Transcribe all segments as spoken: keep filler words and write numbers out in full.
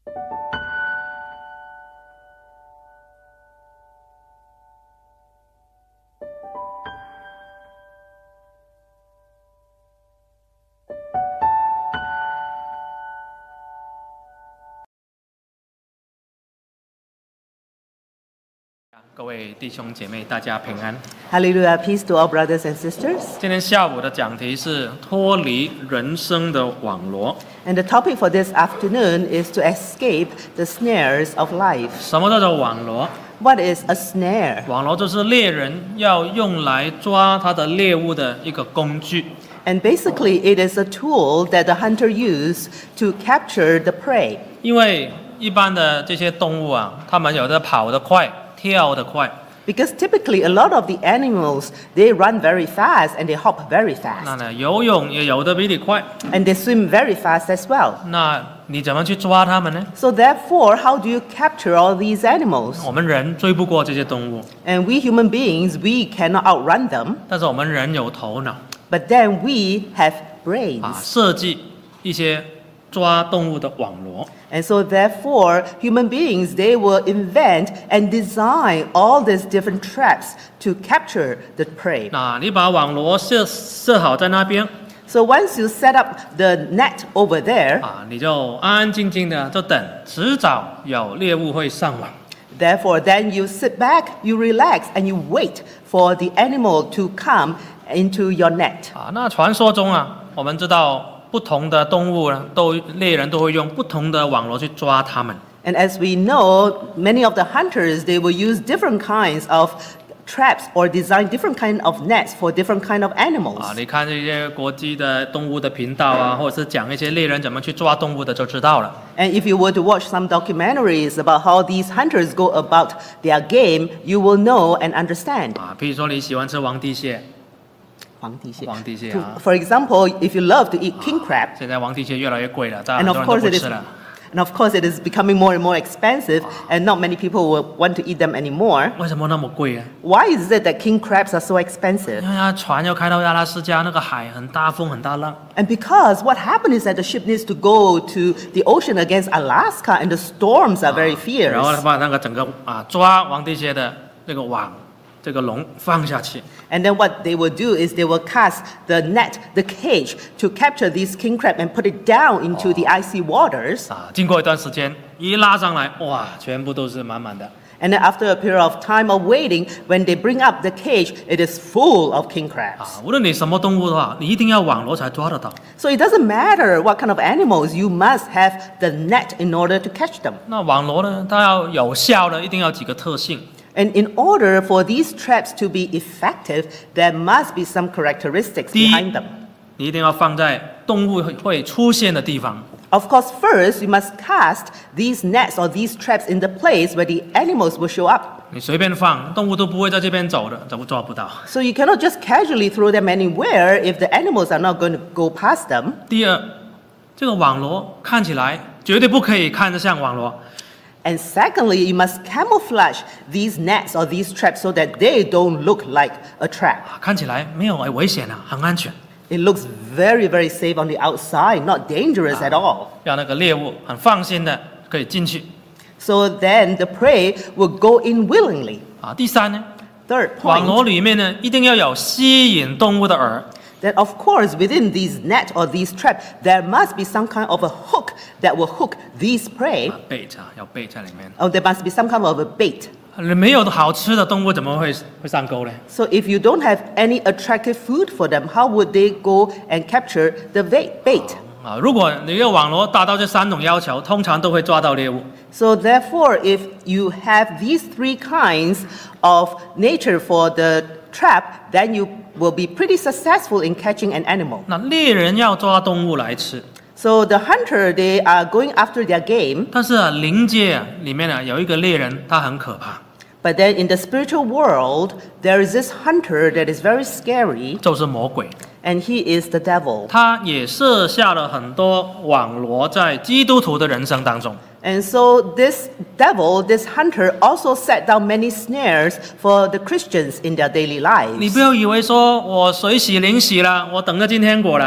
各位弟兄姐妹，大家平安。 Hallelujah, peace to all brothers and sisters. 今天下午的讲题是脱离人生的网罗。 And the topic for this afternoon is to escape the snares of life. 什么叫做网罗？ What is a snare? 网罗就是猎人要用来抓他的猎物的一个工具。 And basically, it is a tool that the hunter uses to capture the prey. 因为一般的这些动物啊，它们有的跑得快，跳得快。 Because typically, a lot of the animals, they run very fast and they hop very 那 fast. 呢，游泳也游得比你快。 And they swim very fast as well. 那你怎么去抓它们呢？ So therefore, how do you capture all these animals? 我们人追不过这些动物， And we human beings, we cannot outrun them. 但是我们人有头脑 But then we have 啊， brains. 设计一些抓动物的网罗。 And so therefore, human beings, they will invent and design all these different traps to capture the prey. 那你把网罗设设好在那边 So once you set up the net over there, 啊，你就安安静静的就等，迟早有猎物会上网。 therefore then you sit back, you relax, and you wait for the animal to come into your net. 啊，那传说中啊，我们知道不同的动物呢，都猎人都会用不同的网罗去抓它们。 And as we know, many of the hunters, they will use different kinds of traps or design different kind of nets for different kind of animals. 啊，你看这些国际的动物的频道啊，或者是讲一些猎人怎么去抓动物的，就知道了。 And if you were to watch some documentaries about how these hunters go about their game, you will know and understand. 啊，譬如说你喜欢吃皇帝蟹，皇帝蟹啊。 For example, if you love to eat king crab, 现在皇帝蟹越来越贵了，大家 and 很 of 多人 course 都 it 不 is, 吃了。 and of course it is becoming more and more expensive, and not many people will want to eat them anymore. 为什么那么贵啊？ Why is it that king crabs are so expensive? 因为它船要开到阿拉斯加，那个海很大风很大浪， And because what happened is that the ship needs to go to the ocean against Alaska, and the storms are very 然后 fierce. 他把那个整个啊抓皇帝蟹的那个网，这个笼放下去。 And then what they will do is they will cast the net, the cage, to capture this king crab and put it down into the icy waters. 啊，经过一段时间，一拉上来，哇，全部都是满满的。 And then after a period of time of waiting, when they bring up the cage, it is full of king 啊 crabs.， 无论你什么动物的话，你一定要网罗才抓得到。 So it doesn't matter what kind of animals, you must have the net in order to catch them. 那网罗呢，它要有效的，一定要几个特性。 And in order for these traps to be effective, there must be some characteristics 第一 behind them. 你一定要放在动物会会出现的地方。 Of course, first, you must cast these nets or these traps in the place where the animals will show up. 你随便放，动物都不会在这边走的，怎么抓不到？ So you cannot just casually throw them anywhere if the animals are not going to go past them. 第二，这个网罗看起来绝对不可以看得像网罗。 And secondly, you must camouflage these nets or these traps so that they don't look like a trap. 啊看起来没有危险啊，很安全， It looks very, very safe on the outside, not dangerous at all. 让那个猎物很放心的可以进去。 So then the prey will go in willingly. 啊，第三呢， Third 网 point, 罗里面呢一定要有吸引动物的饵。 that of course within these net or these traps, there must be some kind of a hook that will hook these prey. 贝啊，要贝在里面。 Or there must be some kind of a bait. 没有好吃的动物怎么会会上钩呢？ So if you don't have any attractive food for them, how would they go and capture the bait? bait? 啊，如果你的网罗达到这三种要求，通常都会抓到猎物。 So therefore, if you have these three kinds of nature for the trap, then you will be pretty successful in catching an animal. 那猎人要抓动物来吃， So the hunter, they are going after their game, 但是啊，灵界啊里面啊有一个猎人，他很可怕， but then in the spiritual world, there is this hunter that is very scary, 就是魔鬼。 and he is the devil. 他也设下了很多网罗在基督徒的人生当中。 And so this devil, this hunter, also set down many snares for the Christians in their daily 你 lives. 不要以为说我水洗灵洗了，我等着进天国了。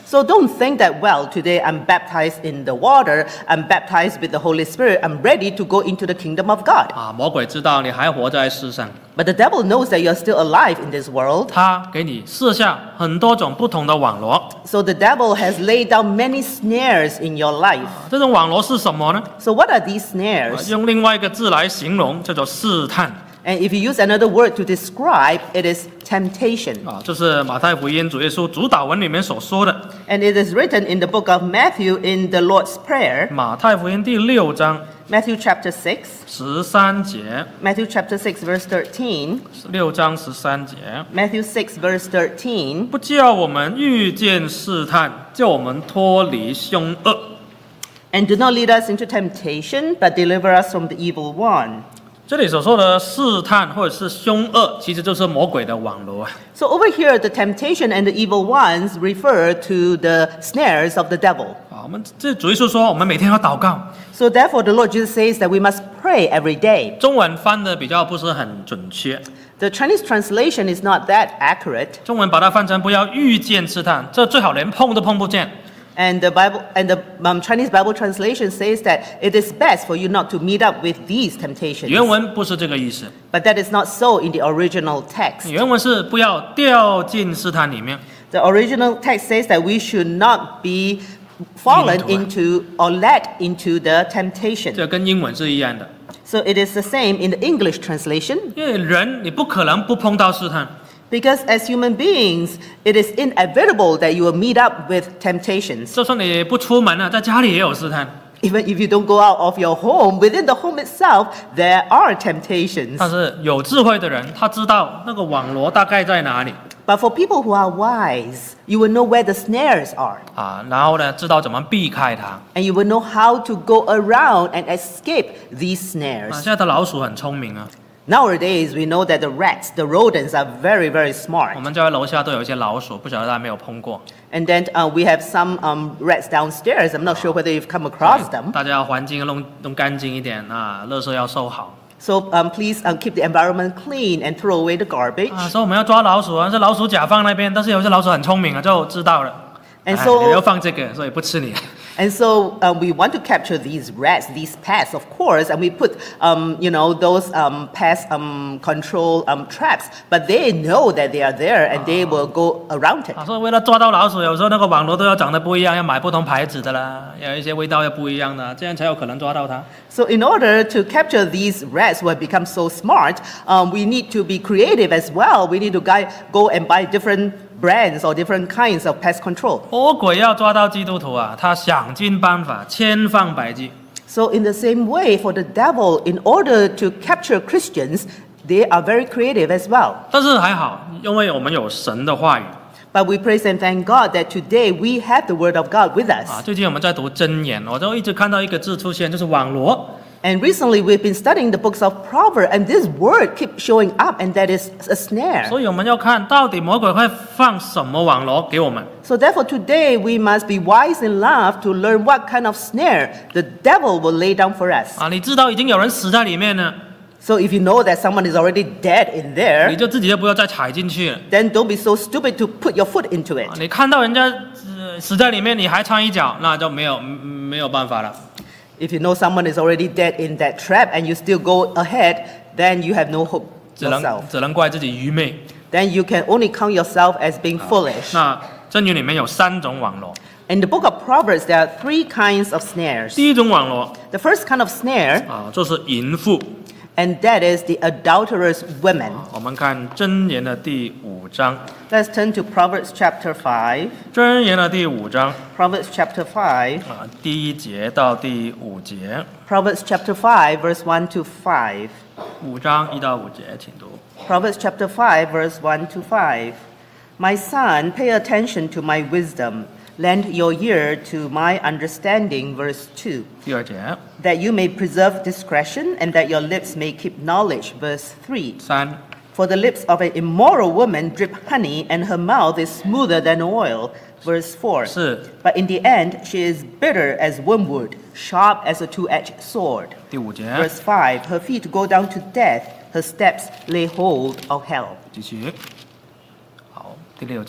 So don't think that, well, today I'm baptized in the water, I'm baptized with the Holy Spirit, I'm ready to go into the kingdom of God. 啊，魔鬼知道你还活在世上， But the devil knows that you're still alive in this world. 他给你设下很多种不同的网罗。 So the devil has laid down many snares in your life. 这种网罗是什么呢？ So what are these 啊 snares? 用另外一个字来形容，叫做试探。 And if you use another word to describe, it is temptation. 啊，这是马太福音主耶稣主导文里面所说的。 And it is written in the book of Matthew in the Lord's Prayer, 马太福音第六章 Matthew chapter six, 十三节， Matthew chapter six verse thirteen, 六章十三节， Matthew six verse thirteen, 不叫我们遇见试探，叫我们脱离凶恶。 and do not lead us into temptation, but deliver us from the evil one. 这里所说的试探或者是凶恶，其实就是魔鬼的网罗啊。 So over here, the temptation and the evil ones refer to the snares of the devil. 啊，我们这主耶稣说，我们每天要祷告。 So therefore, the Lord Jesus says that we must pray every day. 中文翻的比较不是很准确， The Chinese translation is not that accurate, 中文把它翻成不要遇见试探，这最好连碰都碰不见。 and the Bible and the um, Chinese Bible translation says that it is best for you not to meet up with these temptations. 原文不是这个意思， But that is not so in the original text. 原文是不要掉进试探里面。 The original text says that we should not be fallen into or led into the temptation. 这跟英文是一样的， So it is the same in the English translation. 因为人你不可能不碰到试探。 Because as human beings, it is inevitable that you will meet up with temptations. 就算你不出门了，在家里也有试探。 Even if you don't go out of your home, within the home itself, there are temptations. 但是有智慧的人，他知道那个网罗大概在哪里 But for people who are wise, you will know where the snares are. 啊，然后呢，知道怎么避开它。 And you will know how to go around and escape these 啊， snares. 现在的老鼠很聪明啊， Nowadays, we know that the rats, the rodents, are very, very 我 smart. 们家楼下都有一些老鼠，不晓得大家没有碰过。 And then uh, we have some um, rats downstairs. I'm not sure whether you've come across them. 大家要环境弄弄干净一点啊，垃圾要收好 So um, please um, keep the environment clean and throw away the garbage. 啊。所以我们要抓老鼠啊，这老鼠夹放那边，但是有些老鼠很聪明啊，就知道了。 And 哎 so- 你要放这个，所以不吃你。 And so uh, we want to capture these rats, these pests, of course, and we put, um, you know, those um, pest um, control um, traps. But they know that they are there, and they will go around it. 啊，所以为了抓到老鼠，有时候那个网罗都要长得不一样，要买不同牌子的啦，有一些味道要不一样的，这样才有可能抓到它。 So in order to capture these rats who have become so smart, um, we need to be creative as well. We need to guy, go and buy different brands or different kinds of pest control. 魔鬼要抓到基督徒啊，他想尽办法，千方百计。 So in the same way, for the devil, in order to capture Christians, they are very creative as well. 但是还好，因为我们有神的话语 But we praise and thank God that today we have the Word of God with 啊。 us. 最近我们在读箴言，我就一直看到一个字出现，就是网罗。 And recently we've been studying the books of Proverbs, and this word keeps showing up, and that is a snare. 所以我们要看到底魔鬼会放什么网罗给我们。 So therefore today we must be wise enough to learn what kind of snare the devil will lay down for us. 啊，你知道已经有人死在里面了， So if you know that someone is already dead in 你 there, 就自己就不要再踩进去了。 then don't be so stupid to put your foot into 啊 it. 你看到人家、呃死在里面，你还掺一脚，那就没有嗯没有办法了。 If you know someone is already dead in that trap and you still go ahead, then you have no hope 只能 yourself. 只能怪自己愚昧。 Then you can only count yourself as being foolish. 那箴言里面有三种网罗， In the book of Proverbs, there are three kinds of snares. 第一种网罗 The first kind of snare, 啊，就是淫妇。 and that is the adulterous women. 我们看箴言的第五章， Let's turn to Proverbs chapter five. 箴言的第五章 Proverbs chapter five. 啊，第一节到第五节， Proverbs chapter five, verse one to five. 五章一到五节，请读。 Proverbs chapter five, verse one to five. My son, pay attention to my wisdom. Lend your ear to my understanding, verse two. 第二节， That you may preserve discretion and that your lips may keep knowledge, verse three. 三， For the lips of an immoral woman drip honey, and her mouth is smoother than oil, verse four. 四， But in the end, she is bitter as wormwood, sharp as a two-edged sword. 第五节， Verse five. Her feet go down to death, her steps lay hold of hell. 继续。好，第六节，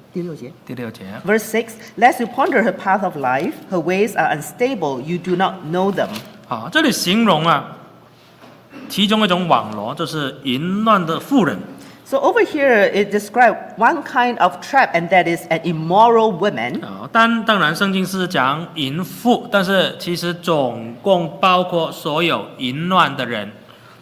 第六节。 第六节。 Verse six, lest you ponder her path of life, her ways are unstable, you do not know them. 好，这里形容啊，其中一种网罗就是淫乱的妇人。 So over here, it describes one kind of trap, and that is an immoral woman. 啊，当当然圣经是讲淫妇，但是其实总共包括所有淫乱的人。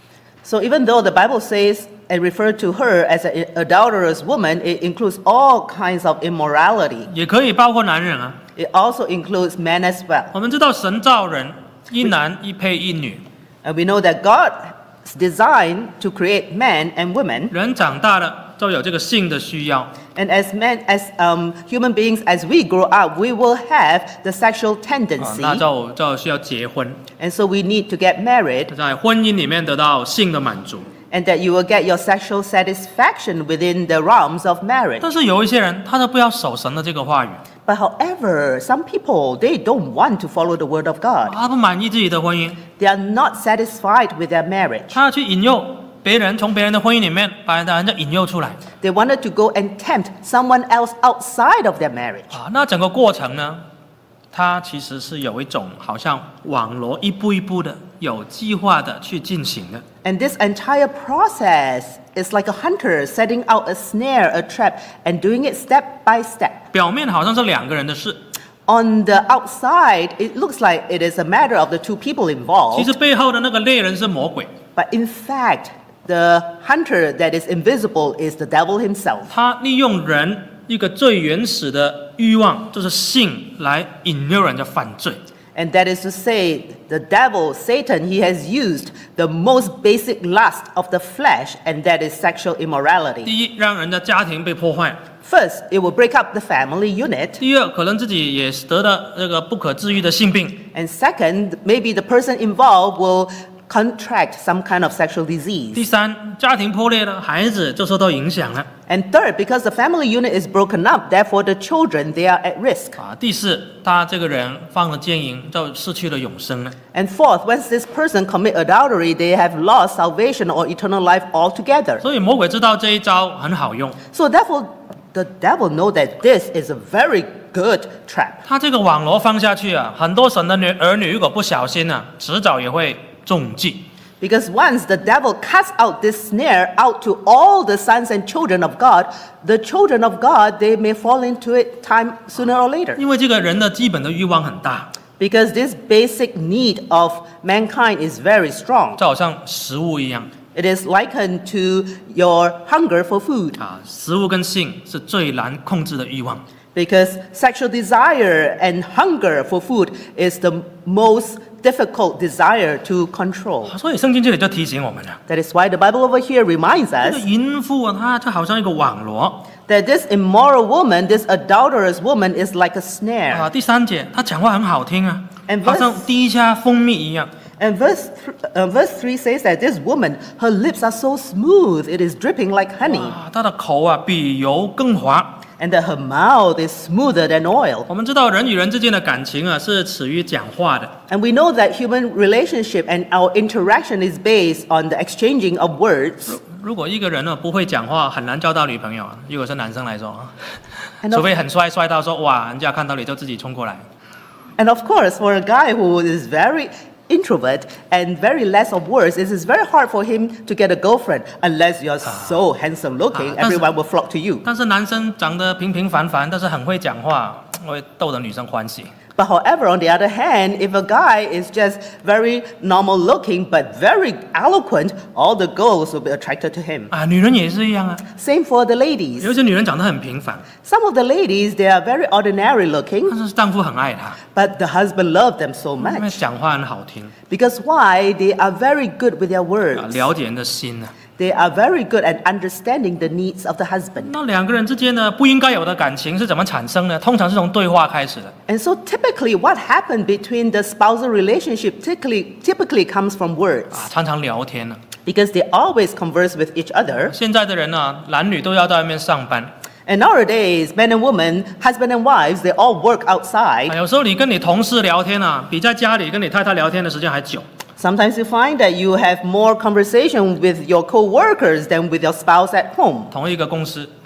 So even though the Bible says and refer to her as an adulterous woman, it includes all kinds of immorality. 也可以包括男人啊。 It also includes men as well. 我们知道神造人一男一配一女， And we know that God's designed to create men and women. 人长大了都有这个性的需要。 And as men, as um, human beings, as we grow up, we will have the sexual 啊， tendency. 那就就需要结婚， And so we need to get married, 在婚姻里面得到性的满足。 and that you will get your sexual satisfaction within the realms of marriage. 但是有一些人，他都不要守神的这个话语， But however, some people, they don't want to follow the word of God. 他不满意自己的婚姻， They are not satisfied with their marriage. 他要去引诱别人，从别人的婚姻里面把人家引诱出来。 They wanted to go and tempt someone else outside of their marriage. 啊，那整个过程呢，它其实是有一种好像网罗一步一步的、有计划的去进行的。 And this entire process is like a hunter setting out a snare, a trap, and doing it step by step. 表面好像是两个人的事， On the outside, it looks like it is a matter of the two people 其 involved. 实背后的那个猎人是魔鬼， But in fact, the hunter that is invisible is the devil himself. 他利用人一个最原始的欲望，就是性，来引诱人家犯罪。 And that is to say, the devil, Satan, he has used the most basic lust of the flesh, and that is sexual immorality. 第一，让人家家庭被破坏； First, it will break up the family unit. 第二，可能自己也得到这个不可治愈的性病； And second, maybe the person involved will contract some kind of sexual 第 disease. 三，家庭破裂了，孩子就受到影响了。 And third, because the family unit is broken up, therefore the children, they are at risk. 啊，奸四，他这个人犯了奸淫，就失去了永生了。 And fourth, once this person commit adultery, they have lost salvation or eternal life altogether. 所以魔鬼知道这一招很好用， So therefore, the devil know that this is a very good trap. 他这个网罗放下去啊，很多神的女儿女如果不小心啊，迟早也会中计。 Because once the devil casts out this snare out to all the sons and children of God, the children of God, they may fall into it time sooner or later. 因为这个人的基本的欲望很大， Because this basic need of mankind is very strong. 就好像食物一样 It is likened to your hunger for food. 啊，食物跟性是最难控制的欲望。 Because sexual desire and hunger for food is the most difficult desire to control. 所以圣经这里就提醒我们了， That is why the Bible over here reminds 这个 us 淫妇啊，她就好像一个网罗 that this immoral woman, this adulterous woman, is like a snare. 啊。第三节，她讲话很好听啊 And， 好像 verse- 滴下蜂蜜一样。 And verse, th- uh, verse three says that this woman, her lips are so smooth, it is dripping like honey, 啊，她的口啊比油更滑。 and that her mouth is smoother than oil. 我们知道人与人之间的感情啊是始于讲话的， And we know that human relationship and our interaction is based on the exchanging of words. 如果一个人呢不会讲话，很难交到女朋友啊。如果是男生来说啊， And 除 of, 非很帅，帅到说哇，人家看到你就自己冲过来。 and of course, for a guy who is very introvert and very less of words, it is very hard for him to get a girlfriend unless you are so handsome looking. Ah, 但是- Everyone will flock to you. 但是男生长得平平凡凡，但是很会讲话，会逗得女生欢喜。 But however, on the other hand, if a guy is just very normal looking but very eloquent, all the girls will be attracted to him. 啊，女人也是一样啊。 Same for the ladies. 有些女人长得很平凡， Some of the ladies, they are very ordinary looking, 但是丈夫很爱她， but the husband loves them so 因为 much. 讲话很好听， Because why? They are very good with their 啊， words. 了解人的心啊。 They are very good at understanding the needs of the husband. 那两个人之间呢，不应该有的感情是怎么产生呢？通常是从对话开始的。 And so typically what happened between the spousal relationship typically, typically comes from words 啊，常常聊天呢。 because they always converse with each other. 现在的人呢，男女都要在外面上班， And nowadays, men and women, husband and wives, they all work 啊， outside. 有时候你跟你同事聊天啊，比在家里跟你太太聊天的时间还久。 Sometimes you find that you have more conversation with your co-workers than with your spouse at home. 同一个公司，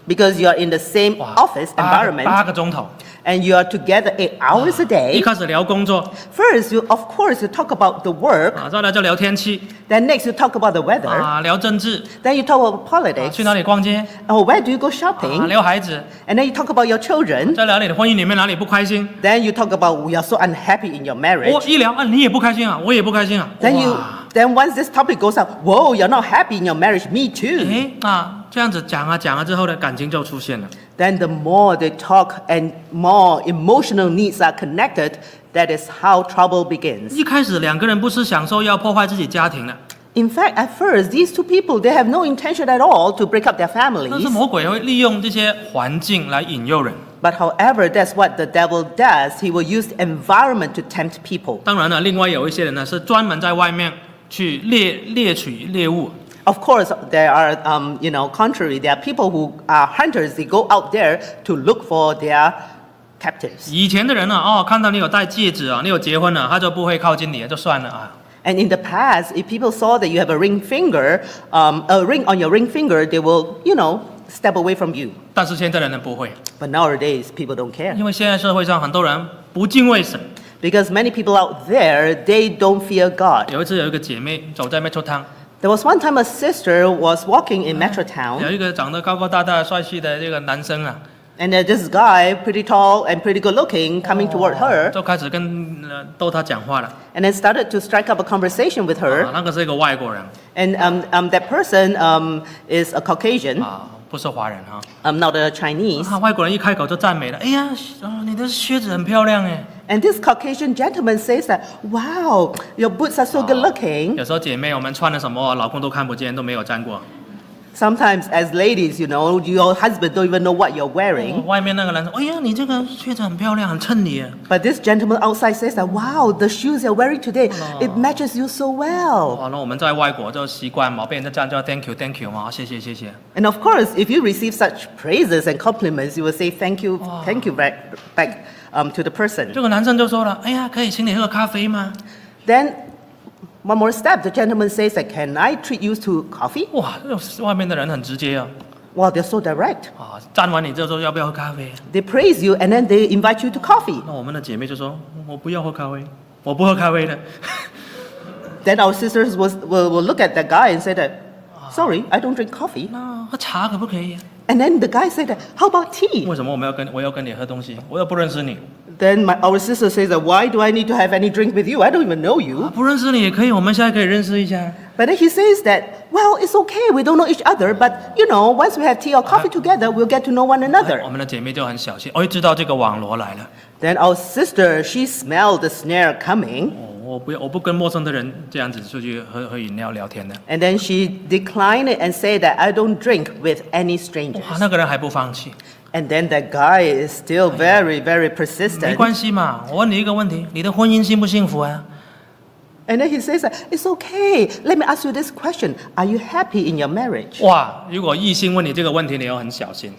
because you are in the same 哇 office 八个 environment 八个钟头， and you are together eight hours a 一 day. 开始聊工作 First, you of course you talk about the work. 啊，再来就聊天气 Then next you talk about the weather. 啊，聊政治 Then you talk about 啊， politics. 去哪里逛街 Oh, where do you go 啊， shopping? 聊孩子， And then you talk about your children. 再聊你的婚姻里面哪里不开心， Then you talk about we are so unhappy in your 我 marriage. 一聊啊，你也不开心啊，我也不开心啊， Then you 哇， then once this topic goes up, whoa, you're not happy in your marriage. Me too. 哎啊，这样子讲啊讲啊之后呢，感情就出现了。 Then the more they talk and more emotional needs are connected, that is how trouble begins. 一开始两个人不是想说要破坏自己家庭的， In fact, at first, these two people, they have no intention at all to break up their 但是 families. 魔鬼会利用这些环境来引诱人。 But however, that's what the devil does. He will use the environment to tempt people. 当然了，另外有一些人呢是专门在外面去猎猎取猎物。 Of course, there are, um, you know, contrary. There are people who are hunters. They go out there to look for their captives. 以前的人呢，哦，看到你有戴戒指啊，你有结婚了，他就不会靠近你，就算了啊。 And in the past, if people saw that you have a ring finger, um, a ring on your ring finger, they will, you know, step away from you. 但是现在的人不会， But nowadays, people don't care 因为现在社会上很多人不敬畏神。 because many people out there they don't fear God. 有一次有一个姐妹走在 Metro Town， There was one time a sister was walking in Metro 有 Town, 一个长得高高大大、帅气的这个男生啊， and there's this guy, pretty tall and pretty good looking, coming toward her, 就开始跟呃逗她讲话了。 and then started to strike up a conversation with 啊 her. 那个是一个外国人 And um, um, that person um, is a Caucasian, 啊，不是华人啊。 um, not a Chinese. 啊，外国人一开口就赞美了，哎呀，啊，你的靴子很漂亮哎。 And this Caucasian gentleman says that, wow, your boots are so good looking. 有时候姐妹我们穿的什么，老公都看不见，都没有沾过。 Sometimes as ladies, you know, your husband don't even know what you're wearing. 外面那个男生，哎呀，你这个靴子很漂亮，很衬你。 But this gentleman outside says that, wow, the shoes you're wearing today, it matches you so well. 哦，那我们在外国就习惯嘛，被人家这样叫 thank you thank you 嘛，谢谢谢谢。 And of course, if you receive such praises and compliments, you will say thank you, thank you back, back um, to the person. 这个男生就说了，哎呀，可以请你喝咖啡吗？ Then one more step, the gentleman says that, can I treat you to coffee? 哇，这外面的人很直接啊， Wow, they're so direct. 啊，赞完你之后说要不要喝咖啡？ They praise you and then they invite you to coffee. 那我们的姐妹就说，我不要喝咖啡，我不喝咖啡的。 Then our sisters was, will, will look at that guy and say that, sorry, I don't drink coffee. 那喝茶可不可以？ And then the guy said that, how about tea? 为什么我们要跟我要跟你喝东西？我又不认识你。 Then my, our sister says that, why do I need to have any drink with you? I don't even know 啊 you. 不认识你也可以，我们现在可以认识一下。 But then he says that, well, it's okay, we don't know each other, but you know, once we have tea or coffee together, we'll get to know one 我 another. 们的姐妹就很小心，哎，知道这个网罗来了。 Then our sister, she smelled the snare coming, 哦，我不要，我不跟陌生的人这样子出去喝喝饮料聊天的。 and then she declined it and said that I don't drink with any strangers. 哇，那个人还不放弃。 And then that guy is still very, very 没 persistent. 关系嘛，我问你一个问题，你的婚姻幸不幸福啊？ And then he says that, it's okay, let me ask you this question. Are you happy in your marriage? 哇，如果异性问你这个问题，你要很小心。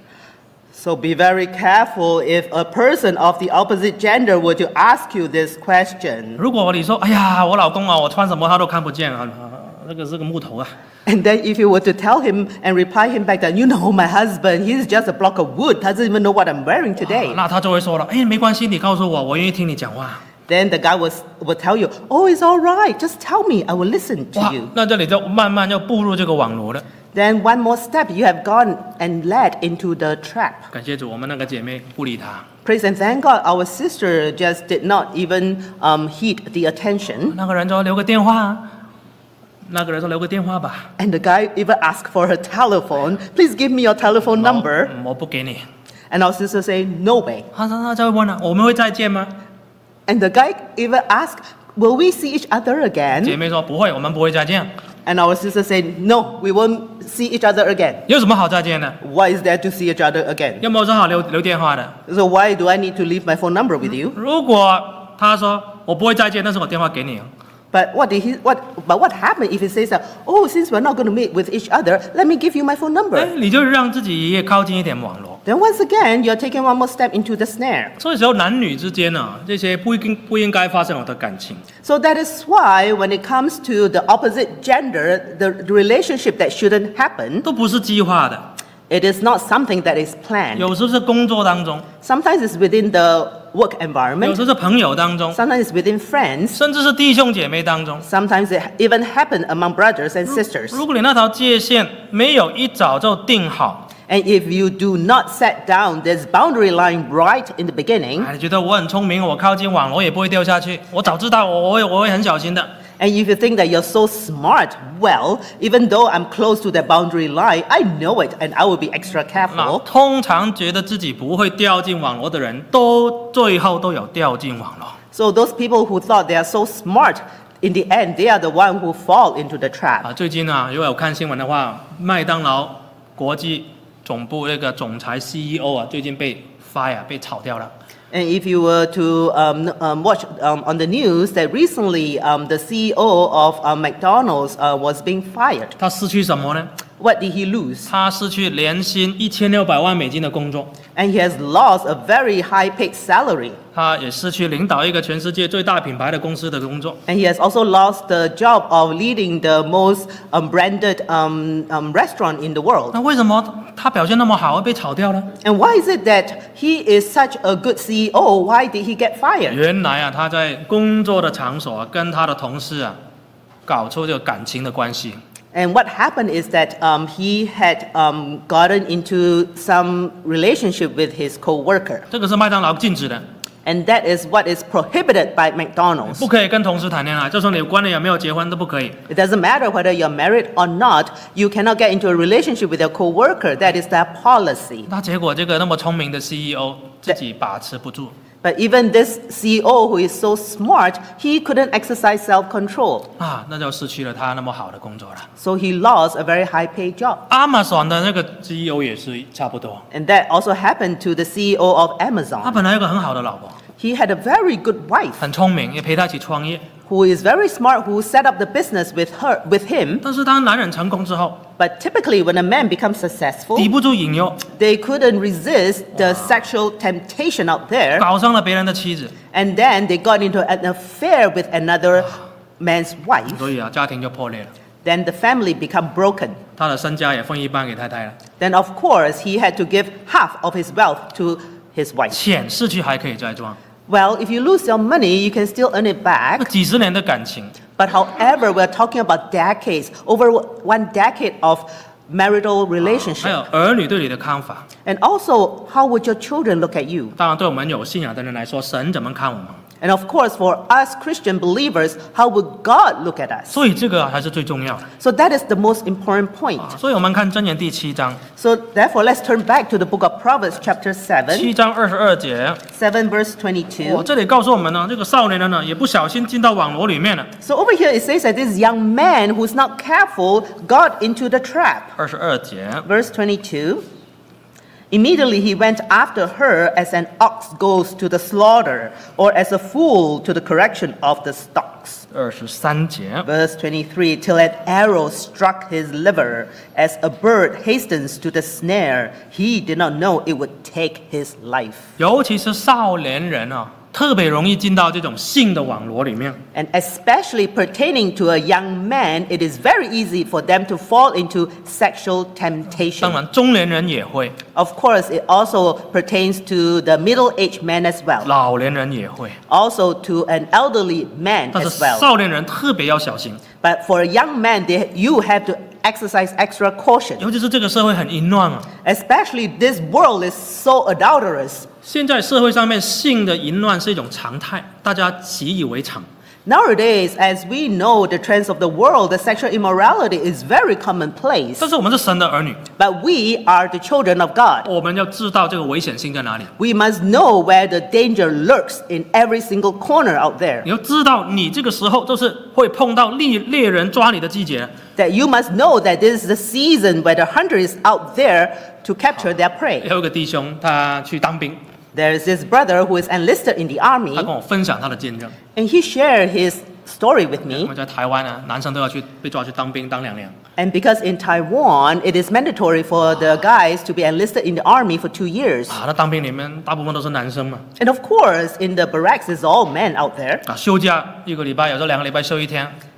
So be very careful if a person of the opposite gender were to ask you this question. 如果你说，哎呀，我老公啊，我穿什么他都看不见啊，啊那个是个木头啊。 And then if you were to tell him and reply him back that, you know, my husband, he's just a block of wood, doesn't even know what I'm wearing today. 那他就会说了，哎，没关系，你告诉我，我愿意听你讲话。 Then the guy will, will tell you, oh, it's all right, just tell me, I will listen 哇 to you.， 那这里就慢慢要步入这个网罗了。 Then one more step, you have gone and led into the trap. 感谢主，我们那个姐妹不理他。 Praise and thank God, our sister just did not even um, heed the attention. 那个人说留个电话啊，那个人说留个电话吧。 And the guy even asked for her telephone. Please give me your telephone number. 嗯我不给你。 And our sister said, no way. 他说他就会问了，我们会再见吗？ And the guy even asked, will we see each other 姐 again? 妹说不会，我们不会再见。 And our sister said, no, we won't see each other again. 有什么好再见的？ What is there to see each other again? 有没有说好留留电话的？ So why do I need to leave my phone number with you? 如果他说我不会再见，但是我电话给你哦。 But what did he, what, but what happened if he says that, oh, since we're not going to meet with each other, let me give you my phone 哎 number. 你就让自己也靠近一点网络。 Then once again, you're taking one more step into the snare. 所以说男女之间呢、这些不应不应该发生的感情， So that is why when it comes to the opposite gender, the, the relationship that shouldn't happen, 都不是计划的， It is not something that is planned. 有时是工作当中， Sometimes it's within the work 有 environment. 时是朋友当中， Sometimes it's within friends. 甚至是弟兄姐妹当中。 Sometimes it even happens among brothers and sisters. 如果你那条界限没有一早就定好， And if you do not set down this boundary line right in the beginning, 哎，你觉得我很聪明，我靠近网络也不会掉下去，我早知道，我我会我会很小心的。 and if you think that you're so smart, well, even though I'm close to that boundary line, I know it and I will be extra 那 careful. 通常觉得自己不会掉进网络的人，都最后都有掉进网络。 So those people who thought they are so smart, in the end, they are the one who fall into the trap. 啊，最近啊，如果有看新闻的话，麦当劳国际总部那个总裁 C E O 啊，最近被 fire 被炒掉了。 And if you were to um, um, watch um, on the news that recently um, the C E O of uh, McDonald's uh, was being fired. 他失去什么呢？ What did he lose? 他失去年薪一千六百万美金的工作， And he has lost a very high-paid salary. 他也失去领导一个全世界最大品牌的公司的工作。 And he has also lost the job of leading the most um, branded um, um, restaurant in the world. 那为什么他表现那么好会被炒掉呢？ And why is it that he is such a good C E O? Why did he get fired? 原来啊，他在工作的场所啊，跟他的同事啊，搞出这个感情的关系。 And what happened is that um, he had um, gotten into some relationship with his co-worker. 这个是麦当劳禁止的， And that is what is prohibited by McDonald's. 不可以跟同事谈恋爱，就算你关了有没有结婚都不可以。 It doesn't matter whether you're married or not, you cannot get into a relationship with your co-worker. That is their policy. 那结果这个那么聪明的 C E O 自己把持不住 But even this C E O who is so smart, he couldn't exercise self-control. 啊，那就失去了他那么好的工作了。 So he lost a very high-paid job. Amazon 的那个 C E O 也是差不多， And that also happened to the C E O of 他 Amazon. 本来有个很好的老婆， He had a very good wife 很聪明，也陪他一起创业。 who is very smart, who set up the business with her, with him. 但是当男人成功之后， But typically when a man becomes successful, 抵不住引诱， they couldn't resist the sexual temptation out there. 搞伤了别人的妻子， And then they got into an affair with another man's wife. 所以啊，家庭就破裂了。 Then the family become broken. 他的身家也分一半给太太了， Then of course he had to give half of his wealth to his wife. 钱失去还可以再赚， Well, if you lose your money, you can still earn it 那 back. 几十年的感情， But however, we're talking about decades, over one decade of marital 还 relationship. 有儿女对你的看法。 And also, how would your children look at you? 当然，对我们有信仰的人来说，神怎么看我们？ And of course, for us Christian believers, how would God look at us? 所以这个才是最重要的。 So that is the most important point. 啊所以我们看箴言第七章， So therefore, let's turn back to the book of Proverbs, chapter 七 seven, 章二十二节， seven verse 我 twenty-two. 这里告诉我们呢，这个少年人呢也不小心进到网罗里面了。 So over here it says that this young man who's not careful got into the trap. 二十二节， Verse twenty-two. Immediately he went after her as an ox goes to the slaughter, or as a fool to the correction of the stocks. 二十三节， Verse twenty-three. Till an arrow struck his liver, as a bird hastens to the snare, he did not know it would take his life. 尤其是少年人啊，特别容易进到这种性的网罗里面。 And especially pertaining to a young man, it is very easy for them to fall into sexual 当 temptation. 然，中年人也会， Of course, it also pertains to the middle-aged man as well. 老年人也会， Also to an elderly man 但是 as well. 少年人特别要小心， But for a young man, they, you have to exercise extra caution. 尤其是这个社会很淫乱啊。 Especially this world is so adulterous. 现在社会上面性的淫乱是一种常态，大家习以为常。 Nowadays, as we know the trends of the world, the sexual immorality is very commonplace. 但是我们是神的儿女， But we are the children of God. 我们要知道这个危险性在哪里。 We must know where the danger lurks in every single corner out there. 你要知道，你这个时候就是会碰到猎猎人抓你的季节。 That you must know that this is the season where the hunter is out there to capture their prey. 有一个弟兄，他去当兵， There is this brother who is enlisted in the 他 army, 跟我分享他的见证。 and he shared his story with 我 me. 们在台湾呢，男生都要去被抓去当兵当两年。 And because in Taiwan, it is mandatory for the guys to be enlisted in the army for two years. 啊，那当兵里面大部分都是男生嘛。 And of course, in the barracks, it's all men out there. 啊，休假一个礼拜，有时候两个礼拜休一天。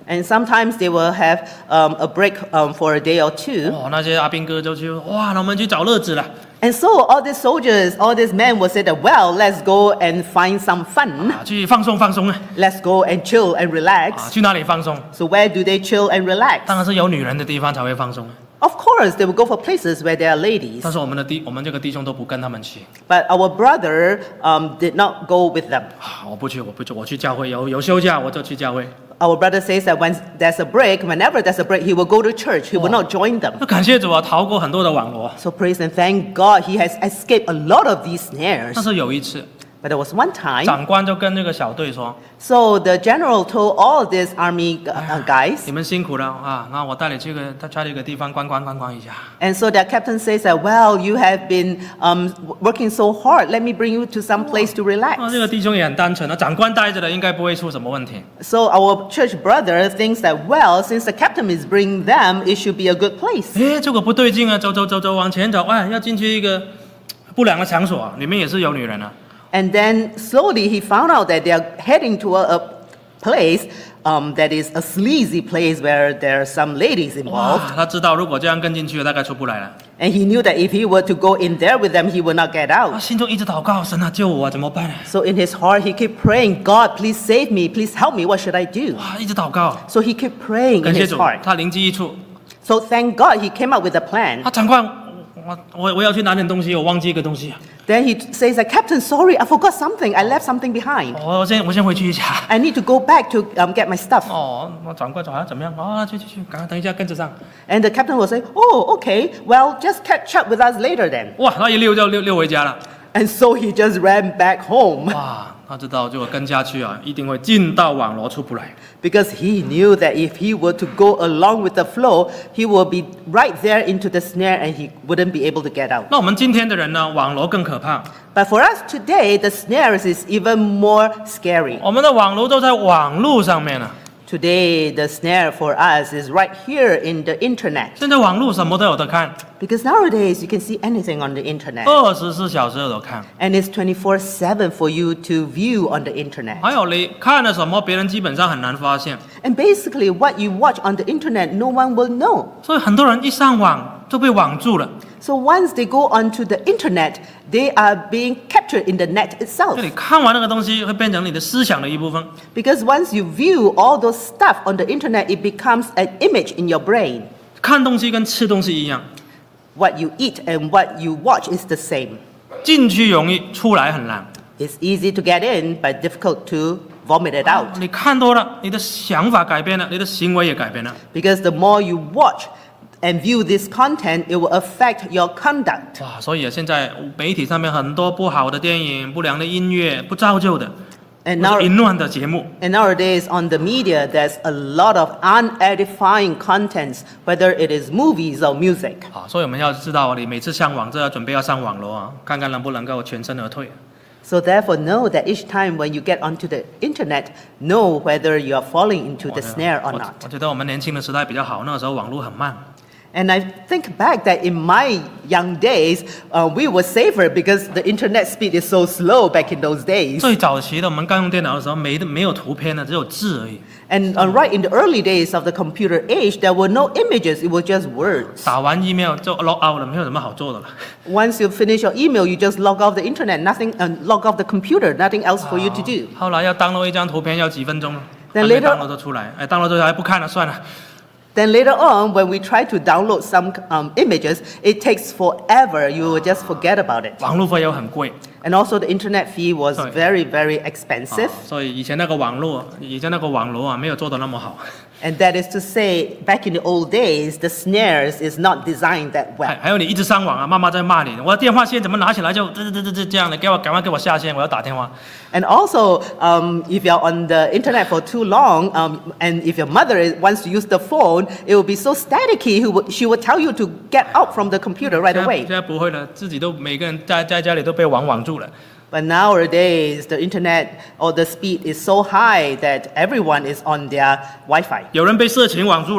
And sometimes they will have um, a break um, for a day or two. 哦，那些阿兵哥就去，哇，那我们去找乐子了。 And so all these soldiers, all these men will say that, well, let's go and find some fun. 啊，去放松放松啊！ Let's go and chill and 啊， relax. 去哪里放松？ So where do they chill and relax? 当然是有女人的地方才会放松。 Of course, they will go for places where there are ladies. 但是我们的弟，我们这个弟兄都不跟他们去。 But our brother um, did not go with them. 啊，我不去，我不去，我去教会，有有休假我就去教会。 Our brother says that when there's a break, whenever there's a break, he will go to church. He will not join them. 那感谢主啊，逃过很多的网罗。 So praise and thank God, he has escaped a lot of these 但 snares. 是有一次， But there was one time, 长官就跟那个小队说 so the general told all these army uh, uh,：“ guys, 你们辛苦了啊，那我带你去个他去一个地方观光观光一下。 and so their captain says that, well, you have been um, working so hard. Let me bring you to some place to ” 啊，这 relax. 个弟兄也很单纯啊，长官带着的应该不会出什么问题。 So our church brother thinks that, well, since the captain is bringing them, it should be a good place. 哎，结果不对劲啊，走走走走往前走，哎，要进去一个不良的场所，里面也是有女人啊。 And then slowly he found out that they are heading to a, a place um, that is a sleazy place where there are some ladies 哇 involved. 他知道如果这样跟进去，大概出不来了。 And he knew that if he were to go in there with them, he would not get 他 out. 心中一直祷告，神啊，救我啊，怎么办呢？ So in his heart, he kept praying, God, please save me. Please help me. What should I do? 哇，一直祷告。 So he kept praying 感 in 谢 his 主， heart. 他灵机一触， So thank God he came up with a plan. 啊，长官，我我我要去拿点东西，我忘记一个东西。 Then he says, that, Captain, sorry, I forgot something. I left something behind. 我先我先回去一下。 I need to go back to um, get my stuff. 哦，那长官好像怎么样？啊，去去去，赶快等一下跟着上。 And the captain will say, oh, okay, well, just catch up with us later then. 哇，他一溜就溜溜回家了。 And so he just ran back home 哇，他知道如果跟下去啊，一定会进到网罗出不来。 because he knew that if he were to go along with the flow, he will be right there into the snare and he wouldn't be able to get out. 那我们今天的人呢，网罗更可怕。 But for us today, the snares is even more scary. 我们的网罗都在网络上面了。 Today, the snare for us is right here in the internet. 现在网络什么都有得看， Because nowadays, you can see anything on the internet. 二十四小时都有得看。 And it's twenty-four seven for you to view on the internet. 还有你看了什么，别人基本上很难发现。 And basically, what you watch on the internet, no one will know. 所以很多人一上网就被网住了。 So once they go onto the internet, they are being captured in the net 就 itself. 你看完那个东西，会变成你的思想的一部分。 Because once you view all those stuff on the internet, it becomes an image in your brain. 看东西跟吃东西一样， What you eat and what you watch is the same. 进去容易，出来很难。 It's easy to get in, but difficult to vomit it out. 你看多了，你的想法改变了，你的行为也改变了。 Because the more you watch and view this content, it will affect your conduct. 哇，所以啊，现在媒体上面很多不好的电影、不良的音乐、不造就的， And 或 now, 是淫乱的节目。 and nowadays on the media, there's a lot of unedifying contents, whether it is movies or music. 啊，所以我们要知道啊，你每次上网，这要准备要上网络啊，看看能不能够全身而退。 So therefore, know that each time when you get onto the internet, know whether you are falling into the snare or 我 not. 我觉得我们年轻的时代比较好，那个时候网络很慢。 And I think back that in my young days, uh, we were safer because the internet speed is so slow back in those days. 最早期的我们刚用电脑的时候，没没有图片的，只有字而已。 And uh, right in the early days of the computer age, there were no images, it was just words. 打完 email 就 log out 了，没有什么好做的了。 Once you finish your email, you just log off the internet, nothing, uh, log off the computer, nothing else for you to do. 后来要 download 一张图片要几分钟， Then 还没 later- download 就出来，哎，download 之后还不看了，算了。 Then later on, when we try to download some um, images, it takes forever. You will just forget about it. 网络费又很贵， And also the internet fee was Sorry. very, very 啊 expensive. 所以以前那个网络，以前那个网络啊，没有做的那么好。 And that is to say, back in the old days, the snares is not designed that 还 well. 还有你一直上网啊，妈妈在骂你，我的电话线怎么拿起来就这这这这这样的，给我赶快给我下线，我要打电话。 And also, um, if you're on the internet for too long, um, and if your mother is, wants to use the phone, it will be so staticky, who will- she will tell you to get out from the computer right 现在 away. 现在不会了，自己都每个人在在家里都被网网住了。 But nowadays, the internet or the speed is so high that everyone is on their Wi-Fi. 有人被色情网住了，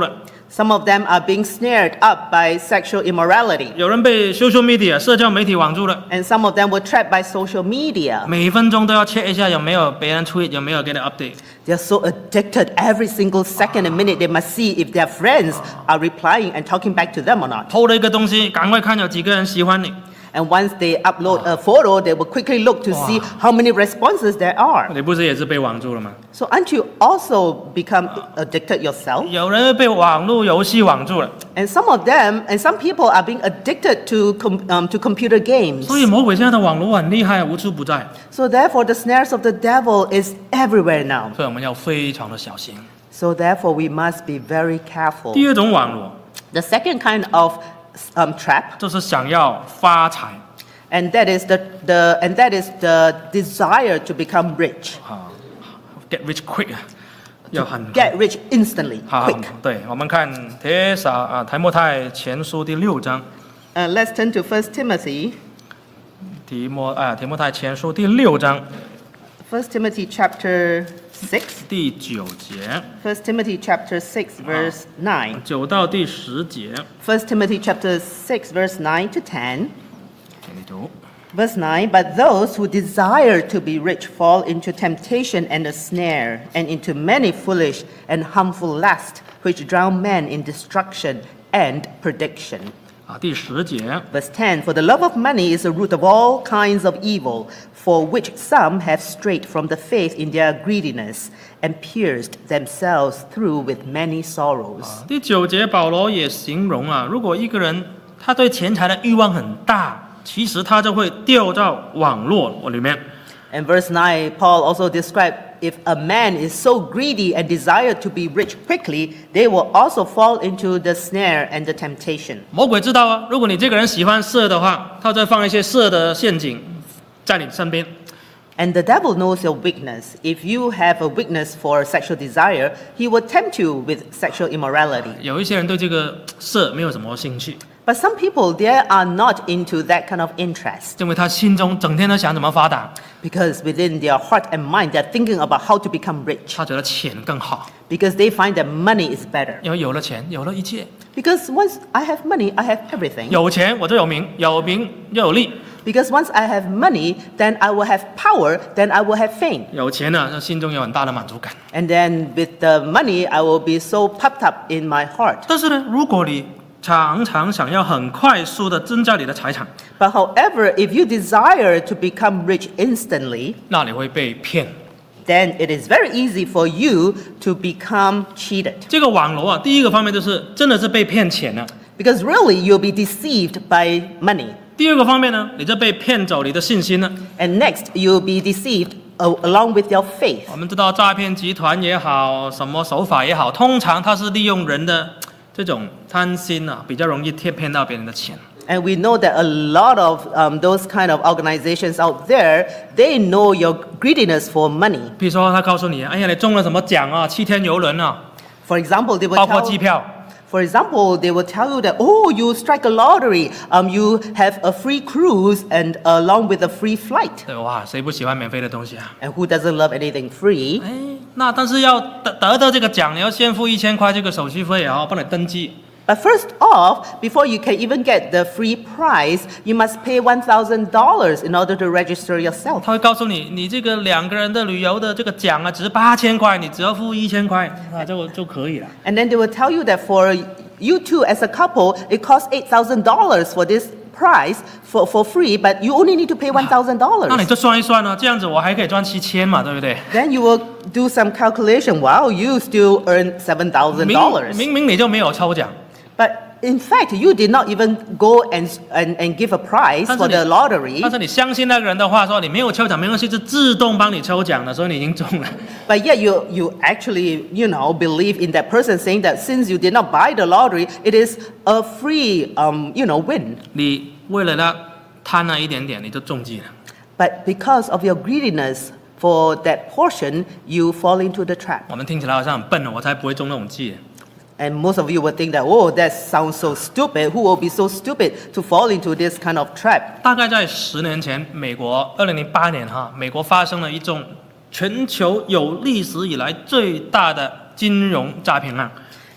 Some of them are being snared up by sexual immorality. 有人被 social media 社交媒体网住了， And some of them were trapped by social media. 每分钟都要 check 一下有没有别人 tweet 有没有给你 update。 They're so addicted every single second and minute. They must see if their friends are replying and talking back to them or not. 偷了一个东西，赶快看有几个人喜欢你。 And once they upload a photo, they will quickly look to see how many responses there are. 你不是也是被网住了吗？ So aren't you also become addicted yourself? 有人被网络游戏网住了， And some of them, and some people are being addicted to com- um, to computer games. 所以魔鬼现在的网络很厉害，无处不在， So therefore, the snares of the devil is everywhere now. 所以我们要非常的小心。 So therefore, we must be very careful. 第二种网络 The second kind of um, trap, 就是想要发财 and that is the, the and that is the desire to become rich, 啊，get rich quick，要很 get rich instantly, 好 quick. 对，我们看帖撒啊提摩太前书第六章， Uh, let's turn to First Timothy. 提摩啊提摩太前书第六章 First Timothy chapter six. 第九节， First Timothy chapter six, verse nine. 九到第十节， First Timothy chapter six, verse nine to ten. 给你读。 Verse nine, but those who desire to be rich fall into temptation and a snare, and into many foolish and harmful lusts, which drown men in destruction and perdition. 啊，第十节， Verse ten, for the love of money is the root of all kinds of evil, for which some have strayed from the faith in their greediness, and pierced themselves through with many sorrows. 第九节保罗也形容啊，如果一个人他对钱财的欲望很大，其实他就会掉到网络里面。 And verse nine, Paul also described if a man is so greedy and desire to be rich quickly, they will also fall into the snare and the temptation. 魔鬼知道啊，如果你这个人喜欢色的话，他就会放一些色的陷阱在你身边。 And the devil knows your weakness. If you have a weakness for sexual desire, he will tempt you with sexual immorality. 有一些人对这个色没有什么兴趣， But some people, they are not into that kind of interest 因为他心中整天都想怎么发达， because within their heart and mind, they're thinking about how to become rich 他觉得钱更好， because they find that money is better. 因为有了钱，有了一切， Because once I have money, I have everything. 有钱我就有名，有名又有利， Because once I have money, then I will have power, then I will have fame. 有钱呢，那心中有很大的满足感。 And then with the money, I will be so puffed up in my heart. 但是呢，如果你常常想要很快速的增加你的财产， But however, if you desire to become rich instantly, 那你会被骗。 then it is very easy for you to become cheated. 这个网络啊，第一个方面就是真的是被骗钱了。 Because really, you'll be deceived by money. 第二个方面呢，你就被骗走你的信心了。 And next, you'll be deceived uh, along with your faith. 我们知道诈骗集团也好，什么手法也好，通常它是利用人的这种贪心啊，比较容易骗骗到别人的钱。 And we know that a lot of um, those kind of organizations out there, they know your greediness for money. 比如说，他告诉你，哎呀，你中了什么奖啊，七天游轮啊， For example, they will 包括 tell, 机票。 for example, they will tell you that, oh, you strike a lottery, um, you have a free cruise and along with a free flight. 对，哇，谁不喜欢免费的东西啊？ And who doesn't love anything free? 哎，那但是要得得到这个奖，你要先付一千块这个手续费啊，帮你登记。 But first off, before you can even get the free prize, you must pay one thousand dollars in order to register yourself. 他会告诉你，你这个两个人的旅游的这个奖啊，只是八千块，你只要付一千块，啊，就就可以了。 And then they will tell you that for you two as a couple, it costs eight thousand dollars for this prize for, for free, but you only need to pay one thousand 那你 dollars. 就算一算呢，这样子我还可以赚七千嘛，对不对？ Then you will do some calculation. Wow, you still earn seven thousand 明 dollars. 明明你就没有抽奖， But in fact, you did not even go and, and, and give a prize 但 for 是 the 你 lottery. 但是你相信那个人的话，说你没有抽奖没关系，是自动帮你抽奖的，所以你已经中了。 But yet you, you actually, you know, believe in that person saying that since you did not buy the lottery, it is a free, um, you know, win. 你为了那贪那一点点，你就中计了。 But because of your greediness for that portion, you fall into the trap. 我们听起来好像很笨哦，我才不会中那种计。 And most of you would think that, oh, that sounds so stupid. Who will be so stupid to fall into this kind of trap? 大概在十年前，美国二零零八年哈，美国发生了一宗全球有历史以来最大的金融诈骗案。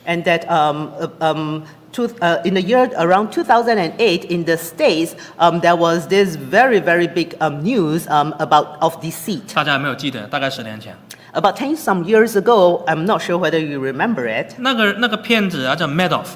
And that um, uh, um, two, uh, in the year around two thousand eight in the States, um, there was this very, very big um, news um, about of deceit. 大家有没有记得？大概十年前， About ten some years ago, I'm not sure whether you remember it, 那个那个骗子啊叫 Madoff，Madoff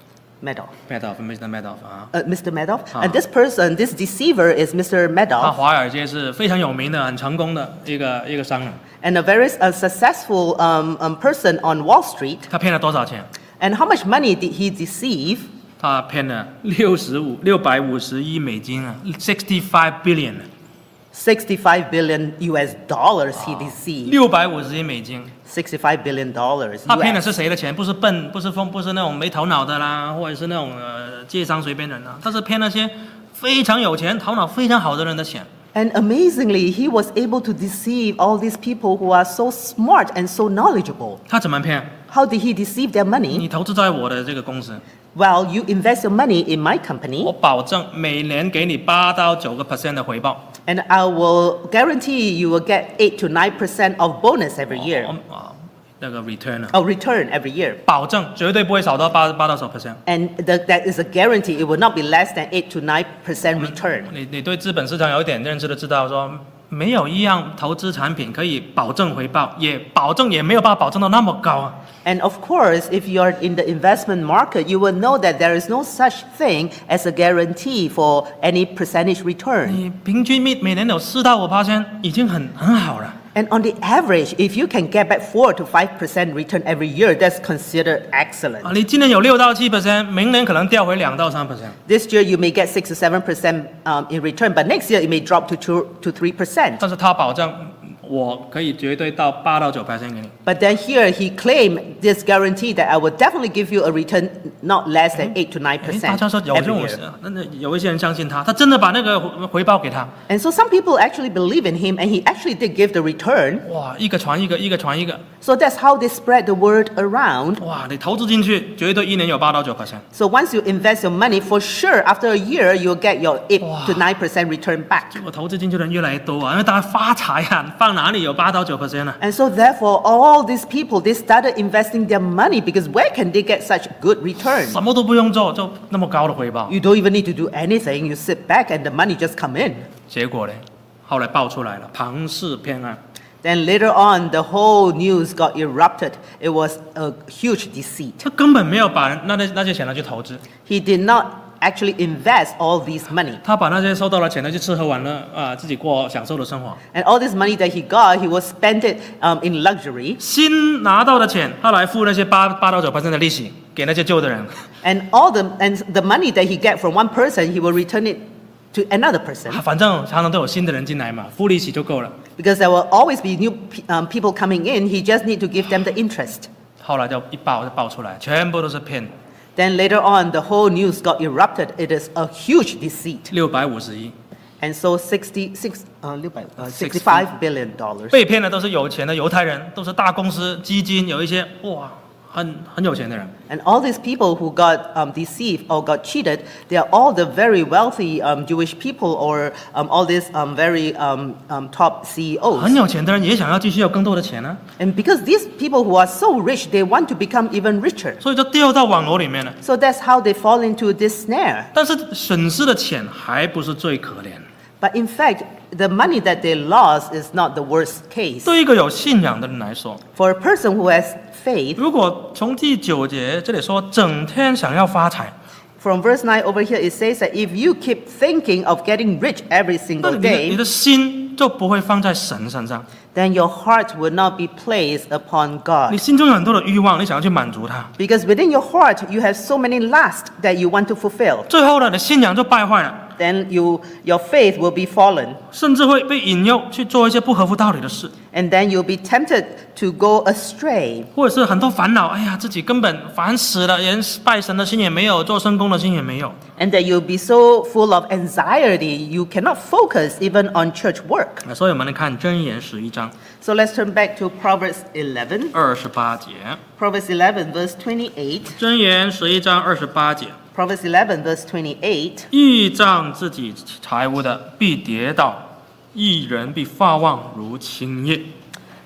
Madoff. Mister Madoff 啊， Uh, Mister Madoff. Ah. And this person, this deceiver is Mister 他 Madoff, 华尔街是非常有名的、很成功的一个一个商人。 and a very uh, successful um, um, person on Wall Street. 他骗了多少钱？ And how much money did he deceive? 他骗了六十五六百五十亿美金啊，sixty five billion， sixty-five billion U S dollars he deceived. 六百五十亿美金。 sixty-five billion dollars 他骗的 U S. 是谁的钱？不是笨，不是疯，不是那种没头脑的啦，或者是那种呃借商随便人啊，他是骗那些非常有钱、头脑非常好的人的钱。 And amazingly, he was able to deceive all these people who are so smart and so knowledgeable. 他怎么骗？ How did he deceive their money? 你投资在我的这个公司， Well, you invest your money in my 我 company, 保证每年给你八到九个 percent 的回报。 and I will guarantee you will get eight to nine percent of bonus every year, 哦啊，那个 return 啊， of return every year. 保证绝对不会少到八八到十 percent。 And the, that is a guarantee. It will not be less than eight to nine percent return. 你你对资本市场有一点认知的，知道说没有一样投资产品可以保证回报，也保证也没有办法保证到那么高啊。 And of course, if you are in the investment market, you will know that there is no such thing as a guarantee for any percentage return. 你平均每每年有四到五 percent 已经很很好了。 And on the average, if you can get back four to five percent return every year, that's considered excellent. 啊，你今年有六到七 percent， 明年可能掉回两到三 percent。 This year, you may get six to seven percent um, in return, but next year it may drop to two to three percent. 但是他保证我可以绝对到八到九 percent 给你。 But then here he claimed this guarantee that I will definitely give you a return not less than eight to nine 哎，大 percent 家说有这 every 种 year. 事，那那有一些人相信他，他真的把那个回回报给他。 And so some people actually believe in him, and he actually did give the return. 哇，一个传一个，一个传一个。 So that's how they spread the word around. 哇，你投资进去，绝对一年有八到九 percent。 So once you invest your money, for sure, after a year, you'll get your eight Wow. to nine percent return back. 结果投资进去的人越来越多啊，因为大家发财啊，放哪里有八到九 percent 呢？ And so therefore, all these people, they started investing their money because where can they get such good return? 什么都不用做，就那么高的回报。 You don't even need to do anything. You sit back and the money just come in. 结果呢，后来爆出来了庞氏骗案。 Then later on, the whole news got erupted. It was a huge deceit. 他根本没有把那那那些钱拿去投资， He did not actually invest all this money. 他把那些收到的钱拿去吃喝玩乐啊，自己过享受的生活。 And all this money that he got, he will spend it um, in luxury. 新拿到的钱，他来付那些八八到九 percent 的利息给那些旧的人。 And all the and the money that he get from one person, he will return it to another person. 啊反正常常都有新的人进来嘛，付利息就够了。 Because there will always be new pe- um, people coming in. He just need to give them the interest. 后来就一爆就爆出来，全部都是骗， Then later on, the whole news got erupted. It is a huge deceit. 六百五十亿。 And so sixty-six, uh, 六百, uh, sixty-five billion dollars. 被骗的都是有钱的犹太人，都是大公司、基金，有一些哇很很有钱的人。 And all these people who got um, deceived or got cheated, they are all the very wealthy um, Jewish people or um, all these um, very um, um, top C E 很 Os. 有钱的人也想要继续有更多的钱呢、 And because these people who are so rich, they want to become even richer. 所以就掉到网络里面了。 So that's how they fall into this snare. 但是损失的钱还不是最可怜。 But in fact, the money that they lost is not the worst case. 对一个有信仰的人来说， For a person who has faith, 如果从第九节这里说，整天想要发财， from verse nine over here, it says that if you keep thinking of getting rich every 那 single 你的你 day, 的心就不会放在神身上， then your heart will not be placed upon 你 God. 心中有很多的欲望，你想要去满足它， Because within your heart, you have so many lusts that you want to fulfill. 最后呢，你的信仰就败坏了， Then you, your faith will be fallen. 甚至会被引诱去做一些不合乎道理的事， And then you'll be tempted to go astray. 或者是很多烦恼，哎呀，自己根本烦死了，连拜神的心也没有，做圣工的心也没有。 And that you'll be so full of anxiety, you cannot focus even on church work. 那所以我们来看箴言十一章 So let's turn back to Proverbs eleven. 二十八节， Proverbs eleven, verse twenty-eight. 箴言十一章二十八节， Proverbs eleven, verse twenty-eight. 倚仗自己财物的必跌倒，一人必发旺如青叶。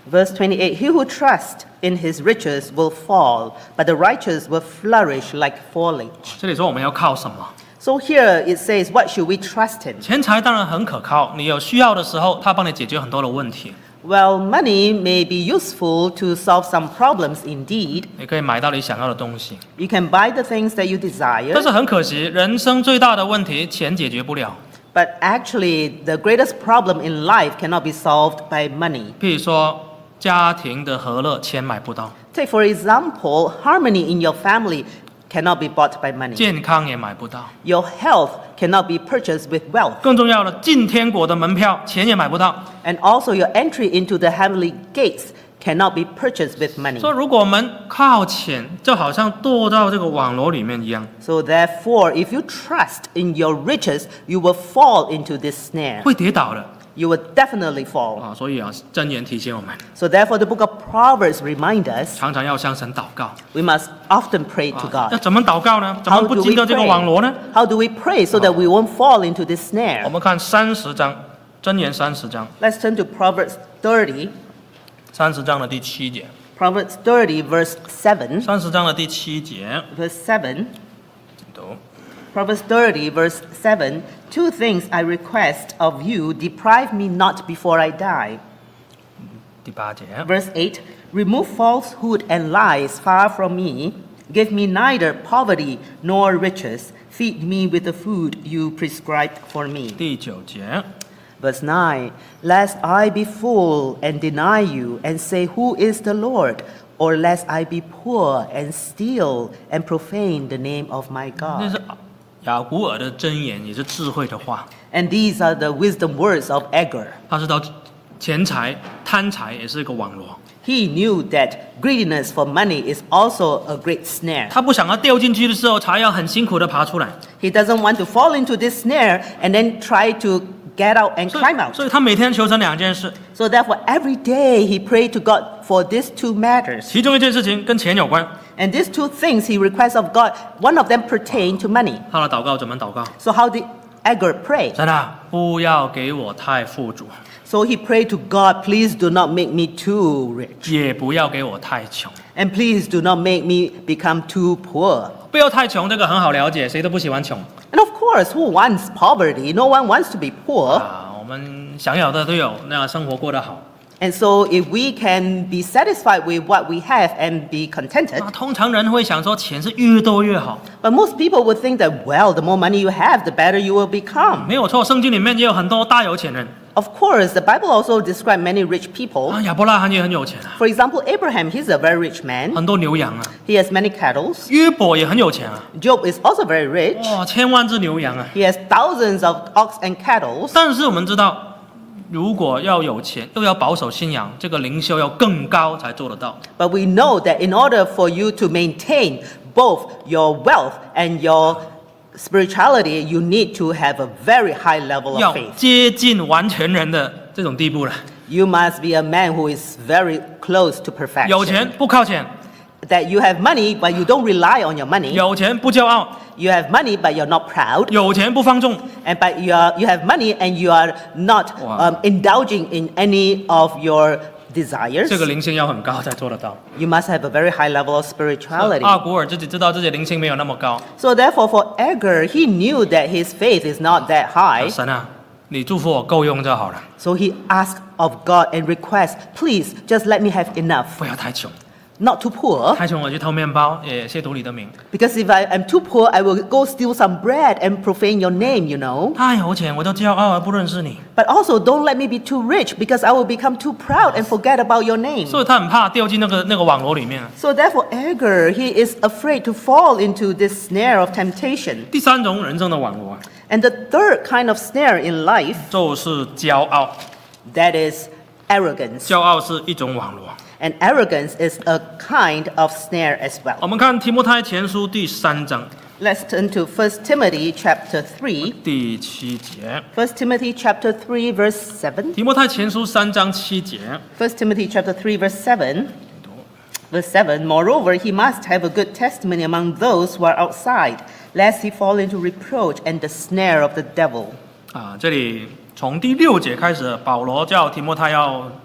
Verse twenty-eight, he who trusts in his riches will fall, but the righteous will flourish like foliage. 这里说我们要靠什么？ So here it says, what should we trust in? 钱财当然很可靠，你有需要的时候，它帮你解决很多的问题。 Well, money may be useful to solve some problems indeed. 你可以买到你想要的东西， You can buy the things that you 但 desire, 是很可惜，人生最大的问题，钱解决不了。 but actually the greatest problem in life cannot be solved by money. 譬如说，家庭的和乐，钱买不到； Take for example, harmony in your family cannot be bought by money. 健康也买不到。 Your health cannot be purchased with wealth. 更重要的，进天国的门票，钱也买不到。 And also your entry into the heavenly gates cannot be purchased with money. 说如果我们靠钱，就好像堕到这个网罗里面一样， So therefore, if you trust in your riches, you will fall into this snare. 会跌倒的 You will definitely fall. 啊！所以啊，箴言提醒我们， So therefore, the book of Proverbs reminds us 常常要向神祷告。 we must often pray to 啊要 God. 怎么祷告呢？怎么 How 不 do 进 we 到这个网罗 pray? 呢？ How do we pray so that we won't fall into this 我 snare? 们看三十章，箴言三十章， Let's turn to Proverbs thirty. 三十章的第七节， Proverbs thirty, verse seven. 三十章的第七节， Verse seven. 读 Proverbs thirty, verse seven. Two things I request of you, deprive me not before I die. 第八节， Verse eight. Remove falsehood and lies far from me. Give me neither poverty nor riches. Feed me with the food you prescribed for me. 第九节， Verse nine. Lest I be full and deny you and say, Who is the Lord? Or lest I be poor and steal and profane the name of my 这 God. 是雅古尔的箴言，也是智慧的话。 And these are the wisdom words of Agur. 他知道钱财、贪财也是一个网罗， He knew that greediness for money is also a great snare. 他不想要掉进去的时候，才要很辛苦的爬出来。 He doesn't want to fall into this snare and then try to get out and 所 climb 以， out. 所以他每天求神两件事， So therefore, every day he prayed to God for these two matters. 其中一件事情跟钱有关。 And these two things he requests of God, one of them pertain to money. 他的祷告怎么祷告？ So how did Agur pray? 神啊，不要给我太富足， So he prayed to God, please do not make me too rich. 也不要给我太穷。 And please do not make me become too poor. 不要太穷，这个很好了解，谁都不喜欢穷 And of course, who wants poverty? No one wants to be poor. 啊。我们想要的都有，那样生活过得好。 And so if we can be satisfied with what we have and be contented, 那通常人会想说，钱是越多越好， but most people would think that, well, the more money you have, the better you will become. 没有错。圣经里面也有很多大有钱人 Of course, the Bible also describes many rich people. 啊，亚伯拉罕也很有钱啊， For example, Abraham, he's a very rich man. 很多牛羊啊。 He has many cattle. 约伯也很有钱啊， Job is also very rich. 哇，千万只牛羊啊。 He has thousands of ox and cattle. 但是我们知道，如果要有钱，又要保守信仰，这个灵修要更高才做得到。 But we know that in order for you to maintain both your wealth and your spirituality, you need to have a very high level 要 of faith. 接近完全人的这种地步了。 You must be a man who is very close to 有 perfection. 钱不靠钱， That you have money, but you don't rely on your money. 有钱不骄傲， You have money, but you're not proud. 有钱不放纵。 And but you are you have money and you are not Wow. um, indulging in any of your desires. 这个灵性要很高才做得到。 You must have a very high level of spirituality. 阿古尔自己知道自己灵性没有那么高， So therefore, for Agur, he knew that his faith is not that high. 神啊，你祝福我够用就好了， So he asked of God and request, please just let me have enough, 不要太穷。 not too poor. 太穷我去偷面包，也亵渎你的名。 Because if I am too poor, I will go steal some bread and profane your name, you know. 太有钱我就骄傲而不认识你， But also, don't let me be too rich because I will become too proud and forget about your name. 所以他很怕掉进那个那个网罗里面。 So therefore, Agur, he is afraid to fall into this snare of temptation. 第三种人生的网罗啊， And the third kind of snare in life, 就是骄傲。 that is arrogance. 骄傲是一种网罗。 And arrogance is a kind of snare as well. 我们看提摩太前书第三章 Let's turn to First Timothy chapter three. 第七节。 First Timothy chapter three, verse seven. 提摩太前书三章七节， First Timothy chapter three, verse seven. Verse seven. Moreover, he must have a good testimony among those who are outside, lest he fall into reproach and the snare of the devil. 啊，这里从第六节开始，保罗叫提摩太要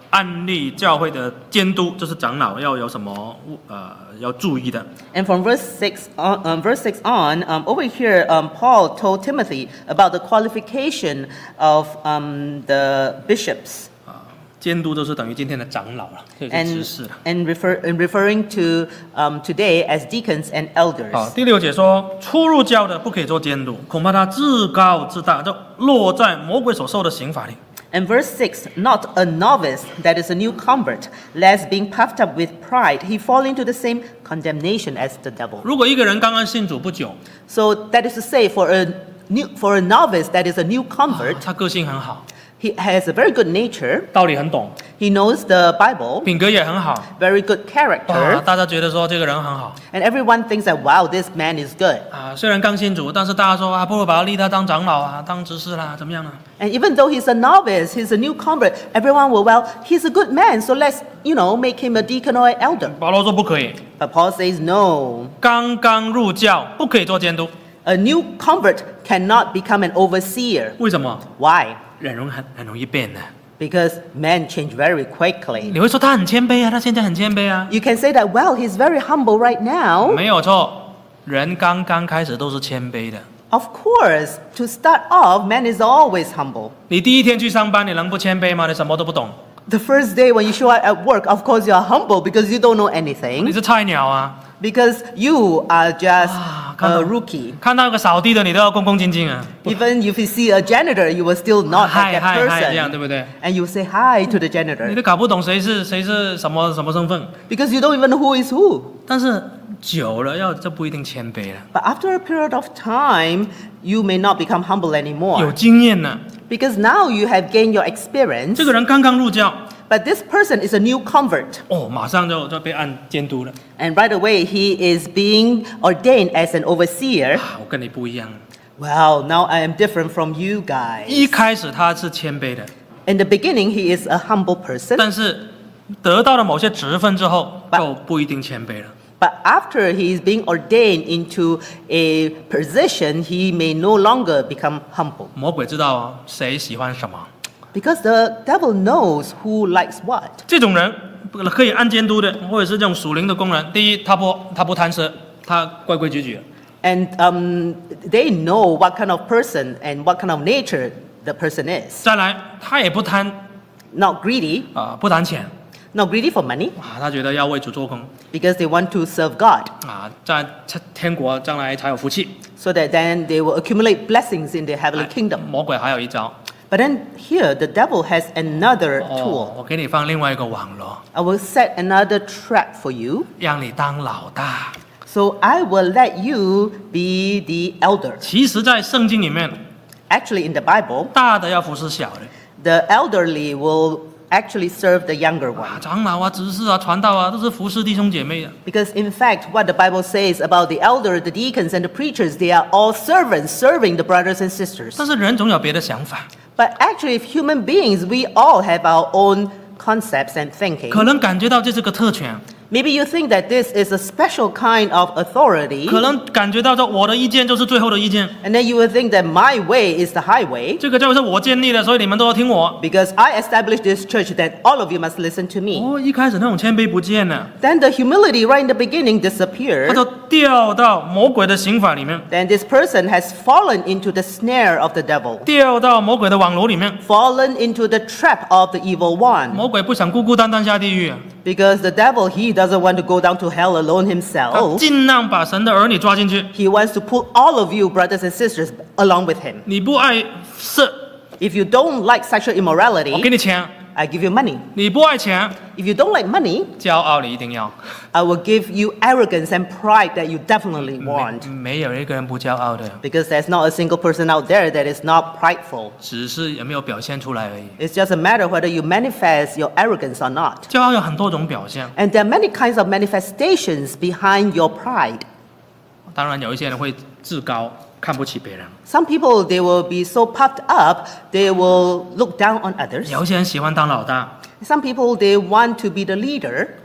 安利教会的监督，就是长老要有什么呃要注意的。 And from verse six on, um, verse six on, um, over here, um, Paul told Timothy about the qualification of um, the bishops. 监督就是等于今天的长老了，这是执 And, 事了。 and, refer, and referring to um, today as deacons and elders. 好，第六节说，初入教的不可以做监督，恐怕他自高自大，就落在魔鬼所受的刑罚里。 And verse six, not a novice that is a new convert, lest being puffed up with pride, he fall into the same condemnation as the devil. 如果一个人刚刚信主不久， So that is to say, for a new, for a novice that is a new 啊 convert, 他个性很好， he has a very good nature, 道理很懂， he knows the Bible, 品格也很好， very good 哇， character, 大家觉得说这个人很好 and everyone thinks that, wow, this man is good. 啊。虽然刚信主，但是大家说啊，不如把他立他当长老啊，当执事啦，怎么样啊？ And even though he's a novice, he's a new convert, everyone will, well, he's a good man, so let's, you know, make him a deacon or an elder. 保罗说不可以， But Paul says, no, 刚刚入教不可以做监督， a new convert cannot become an overseer. 为什么？ Why? 人容很很容易变的。 Because men change very quickly. 你会说他很谦卑啊，他现在很谦卑啊， You can say that, well, he's very humble right now. 没有错，人刚刚开始都是谦卑的。 Of course, to start off, man is always humble. 你第一天去上班，你能不谦卑吗？你什么都不懂， The first day when you show up at work, of course, you're humble because you don't know 你 anything. 是菜鸟啊。 Because you are just Ah, come a on. rookie. 看到一个扫地的，你都要恭恭敬敬啊。 Even if you see a janitor, you will still not Hi, like that hi, hi，这样 person. 对不对？ And you say hi to the 你 janitor 都搞不懂谁是谁是什么什么身份， because you don't even know who is who. 但是久了要就不一定谦卑了， But after a period of time, you may not become humble 有 anymore. 经验了。 Because now you have gained your experience. 这个人刚刚入教， But this person is a new convert. 哦，马上就就被按监督了。 And right away, he is being ordained as an overseer. 啊，我跟你不一样。 Well, now I am different from you guys. 一开始他是谦卑的， In the beginning, he is a humble person. 但是得到了某些职分之后， But- 就不一定谦卑了。 But after he is being ordained into a position, he may no longer become humble. 魔鬼知道哦谁喜欢什么， Because the devil knows who likes what. 这种人可以按监督的，或者是这种属灵的工人。第一，他不他不贪奢，他规规矩矩的。 And um, they know what kind of person and what kind of nature the person is. 再来，他也不贪 Not greedy, 啊、不贪钱 not greedy for money, 啊，他觉得要为主做工 because they want to serve God, 啊，在天国将来才有福气。 so that then they will accumulate blessings in the heavenly 哎 kingdom. 魔鬼还有一招， But then here, the devil has another 哦 tool. 我给你放另外一个网络， I will set another trap for you. 让你当老大。 So I will let you be the elder. 其实，在圣经里面， Actually, in the Bible, 大的要服侍小的 the elderly will actually serve the younger 啊， one. 长老啊、执事啊、传道啊，都是服侍弟兄姐妹的。 Because in fact, what the Bible says about the elder, the deacons, and the preachers, they are all servants serving the brothers and sisters. 但是人总有别的想法， But actually, if human beings, we all have our own concepts and thinking. 可能感觉到这是个特权， Maybe you think that this is a special kind of authority, 可能感觉到说我的意见就是最后的意见， and then you will think that my way is the highway 这个教会是我建立的，所以你们都要听我。 because I established this church that all of you must listen to me. 哦，一开始那种谦卑不见了， Then the humility right in the beginning 他 disappeared. 就掉到魔鬼的刑法里面， Then this person has fallen into the snare of the devil, 掉到魔鬼的网罗里面。 fallen into the trap of the evil one. 魔鬼不想孤孤单单下地狱啊， Because the devil, he doesn't want to go down to hell alone 他 himself. 尽量把神的儿女抓进去。 He wants to pull all of you, brothers and sisters, along with him. 你不爱色， If you don't like sexual 我给 immorality, 你钱； I give you money. 你不爱钱， If you don't like money, 骄傲你一定要。 I will give you arrogance and pride that you definitely 没 want. 没有一个人不骄傲的， Because there's not a single person out there that is not prideful. 只是有没有表现出来而已。 It's just a matter whether you manifest your arrogance or not. 骄傲有很多种表现， And there are many kinds of manifestations behind your pride. 当然有一些人会自高，看不起别人； Some people, they will be so puffed up, they will look down on others. 有一些人喜欢当老大 Some people, they want to be the leader. 啊，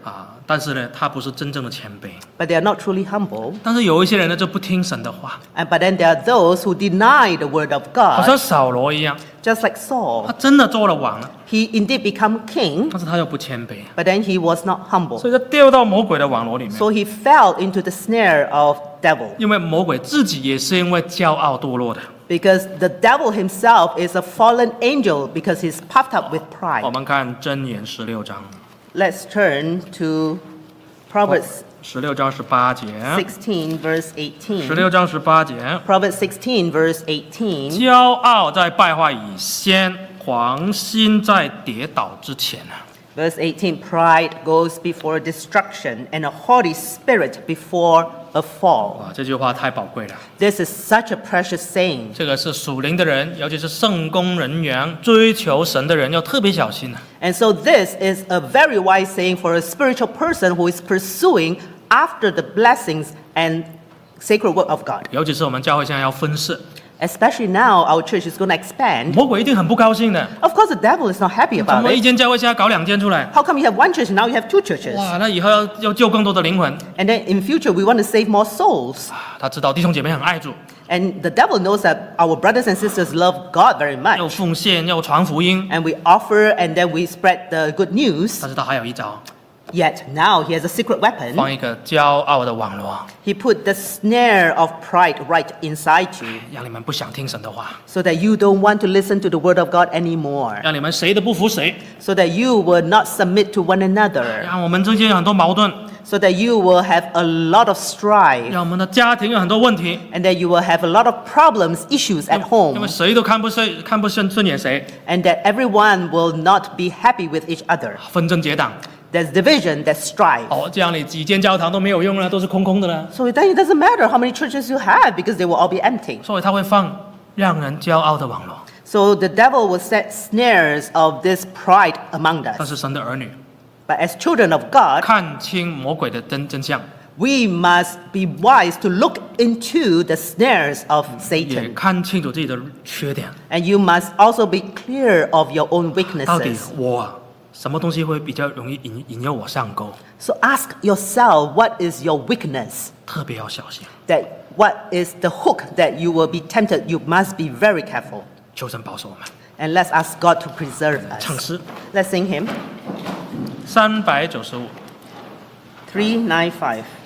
但是呢，他不是真正的谦卑。 but they are not truly humble. 但是有一些人呢，就不听神的话， And but then there are those who deny the word of 好像 God, 扫罗一样， just like Saul. 他真的做了王了， He indeed become king, 但是他又不谦卑， but then he was not humble. 所以他掉到魔鬼的网络里面。 So he fell into the snare of devil. 因为魔鬼自己也是因为骄傲堕落的。 Because the devil himself is a fallen angel because he's puffed up with 我 pride. 们看箴言十六章， Let's turn to Proverbs 十六章十八节， sixteen, verse 十 eighteen. 六章十八节， Proverbs sixteen, verse eighteen. 骄傲在败坏以先，狂心在跌倒之前啊。 Verse eighteen, pride goes before destruction, and a haughty spirit before a fall. 哇，这句话太宝贵了。 This is such a precious saying. 这个是属灵的人，尤其是圣工人员、追求神的人，要特别小心啊。 And so this is a very wise saying for a spiritual person who is pursuing after the blessings and sacred work of God. 尤其是我们教会现在要分社， Especially now, our church is going to expand. 魔鬼一定很不高兴的。 Of course, the devil is not happy 怎 about 么一 it. 间教会现在搞两间出来？ How come you have one church and now you have two churches? 哇，那以后要要救更多的灵魂 And then in future, we want to save more souls. 啊！他知道弟兄姐妹很爱主， And the devil knows that our brothers and sisters love God very 要 much. 奉献，要传福音。 And we offer and then we spread the good news. 他知道还有一招， Yet now he has a secret 放 weapon. 一个骄傲的网络， He put the snare of pride right inside you 让你们不想听神的话， so that you don't want to listen to the word of God anymore. 让你们谁都不服谁， So that you will not submit to one another. 让我们之间有很多矛盾， So that you will have a lot of strife. 让我们的家庭有很多问题， And that you will have a lot of problems, issues at 因 home. 为谁都看不顺看不顺顺眼谁， And that everyone will not be happy with each other. 纷争结党。 There's division, there's strife. 哦，这样你几间教堂都没有用了，都是空空的了。 So then it doesn't matter how many churches you have because they will all be empty. 所以他会放让人骄傲的网络。 So the devil will set snares of this pride among 但 us. 是神的儿女 But as children of God, 看清魔鬼的真真相， we must be wise to look into the snares of 也 Satan. 看清楚自己的缺点。 And you must also be clear of your own 到底 weaknesses. 我什么东西会比较容易引引诱我上钩？ So ask yourself, what is your weakness? 特别要小心， That what is the hook that you will be tempted? You must be very careful. 求神保守我们。 And let's ask God to preserve 唱 us. 诗 Let's sing him. 三百九十五。 three ninety-five.